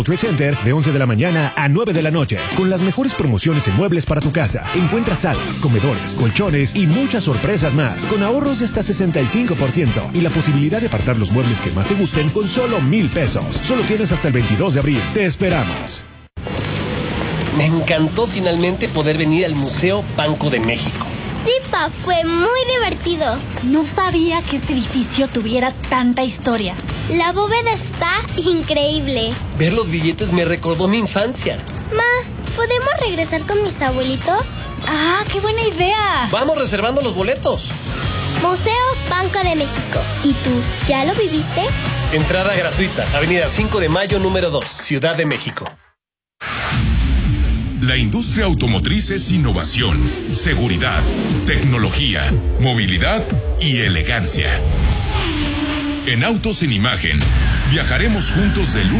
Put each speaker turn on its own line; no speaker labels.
Trade Center de 11 de la mañana a 9 de la noche, con las mejores promociones en muebles para tu casa. Encuentra salas, comedores, colchones y muchas sorpresas más, con ahorros de hasta 65% y la posibilidad de apartar los muebles que más te gusten con solo 1,000 pesos. Solo tienes hasta el 22 de abril. Te esperamos.
Me encantó finalmente poder venir al Museo Banco de México.
Sí, Pa, fue muy divertido.
No sabía que este edificio tuviera tanta historia.
La bóveda está increíble.
Ver los billetes me recordó mi infancia.
Ma, ¿podemos regresar con mis abuelitos?
¡Ah, qué buena idea!
Vamos reservando los boletos.
Museo Banco de México. ¿Y tú, ya lo viviste?
Entrada gratuita, Avenida 5 de Mayo, número 2, Ciudad de México.
La industria automotriz es innovación, seguridad, tecnología, movilidad y elegancia. En Autos en Imagen, viajaremos juntos de lunes